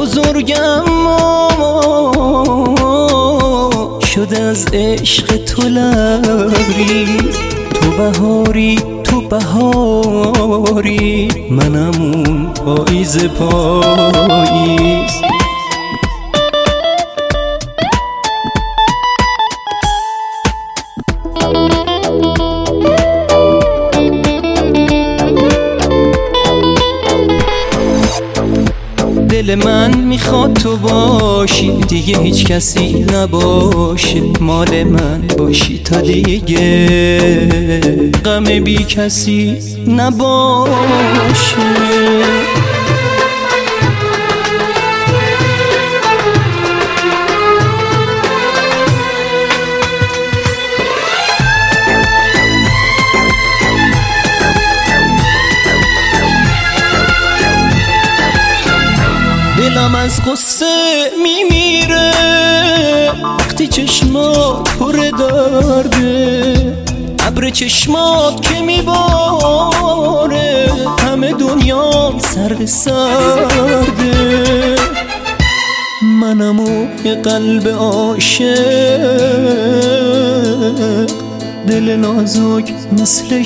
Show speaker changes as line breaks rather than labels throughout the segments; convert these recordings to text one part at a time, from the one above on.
بزرگم شد از عشق تو لبریز. تو بهاری تو بهاری منم اون پاییز پاییز. دل من میخواد تو باشی دیگه هیچ کسی نباشه، مال من باشی تا دیگه غم بی کسی نباشه. دلم از غصه میمیره وقتی چشمات پر درده، ابر چشمات که میباره همه دنیا سرد سرده. منم و یه قلب عاشق، دل نازک مثل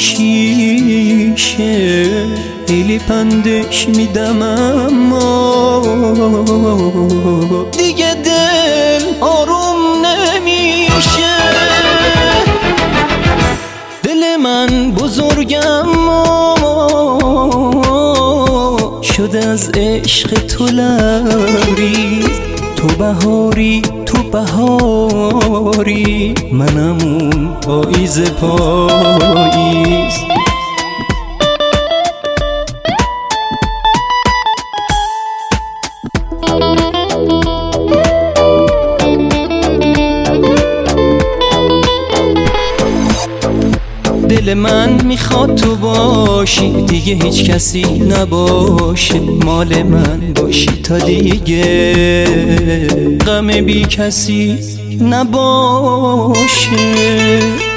شیشه، خیلی پندش میدم اما دیگه دل آروم نمیشه. دل من بزرگم شد از عشق تو لبریز. تو بهاری تو بهاری منم اون پاییز پاییز. دل من میخواد تو باشی دیگه هیچ کسی نباشه، مال من باشی تا دیگه غم بی کسی نباشه.